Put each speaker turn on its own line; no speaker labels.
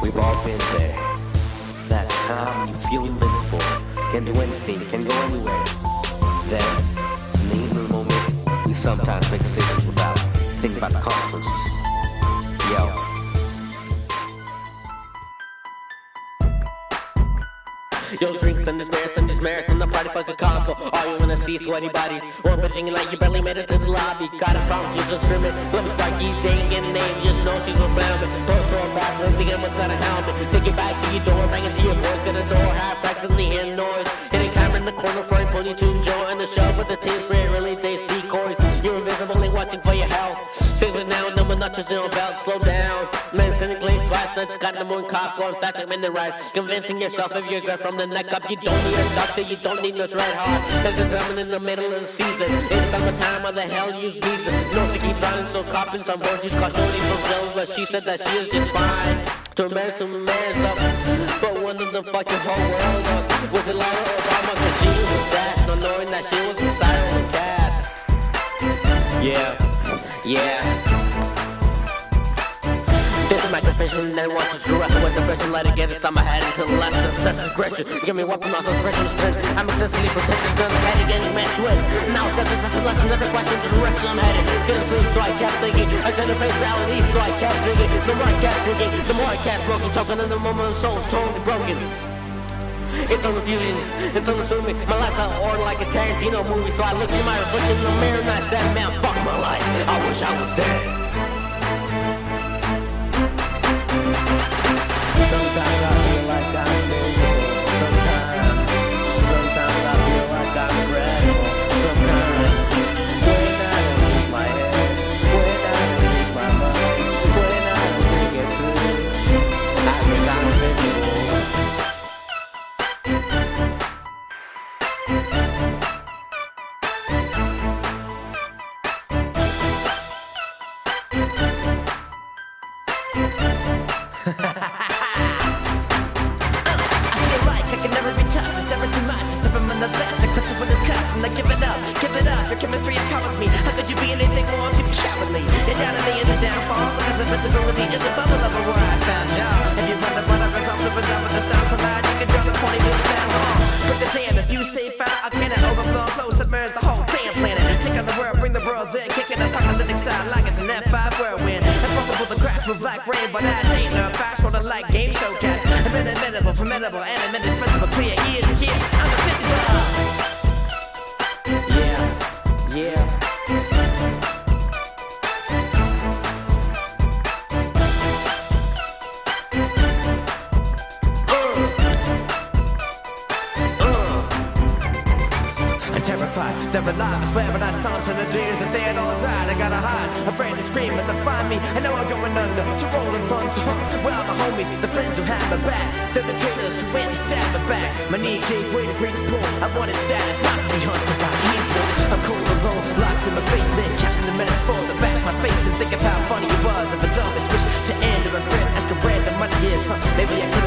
We've all been there. That time you feel invincible, can do anything, can go anywhere. Then, in the heat of the moment, we sometimes make decisions without thinking about the consequences. Yo.
Yo, drinks and this marriage from the party fucking Congo. All you wanna see sweaty bodies orbiting like you barely made it to the lobby. Got a problem, she's a screaming. Love Sparky, they ain't getting named, just know she's a blaming. Throw so bad, thinking what's got a helmet. Take it back to your door, bang it to your voice, get a door, half accidentally hear noise. Hitting camera in the corner, front, pony to Joe, and the show with the teeth, spread really taste decoys. You're invisible and watching for your health. Sizzling now, no one notches in your belt, slow down. Man, cynically twice, nuts, got the moon cop going fast, I'm in the right. Convincing yourself if you're good from the neck up, you don't need a doctor, you don't need no red heart. There's a drumming in the middle of the season. It's summertime, why the hell use diesel? No, she keeps running, so copping some boys, she's caught shorty from Jones, but she said that she is just fine. To man's up, but one of the fucking whole world up. Was it Lara Obama, cause she was that, not knowing that she was inside of the cats. Yeah. This is my confession, then want to true after with the person, let it get inside my head until the last success aggression. Give me weapon, also aggression strength. I'm excessively protected, gun head getting messed with. Now it's a lesson, every question, the direction I'm headed. Couldn't sleep, so I kept thinking. I couldn't face reality, so I kept drinking. The more I kept drinking, the more I kept smoking, talking, and the moment my soul's totally broken. It's unrefusing, it's unassuming. My life's out of order like a Tarantino movie. So I looked in my reflection in the mirror and I said, man, fuck my life, I wish I was dead. Sometimes I feel like I'm miserable. Sometimes I feel like I'm incredible. Sometimes when I don't use my head, when I don't use my mind, when I don't think it through, I think I'm invincible.
Your chemistry empowers me. How could you be anything more too cowardly? Your downfall is a downfall, because invincibility is a bubble of a where I found y'all. If you run the butter, resolve the result with the sound so loud, you can draw the point of your town hall. But the damn, if you say fire, I cannot overflow, flow, submerge the whole damn planet. Take out the world, bring the worlds in, kick it apocalyptic style like it's an F5 whirlwind. Impossible to crash, move like rain, but I ain't no fast, rolling like game show cast. I'm inimitable, formidable, and indispensable, clear ears to hear. I'm invincible.
Yeah.
I'm terrified, they're alive, I swear when I stomped in the dreams that they had all died. I gotta hide, afraid to scream when they find me. I know I'm going under, to roll and thunder. Well, my homies, the friends who have my back, they're the traitors who went and stabbed my back. My knee gave way to great pull, I wanted status, not to be hunted by evil. I'm cold alone, locked in my basement, counting the minutes for the bash my face and think of how funny it was if a dumbest wish to end of a friend. Ask a brand the money is, huh? Maybe I could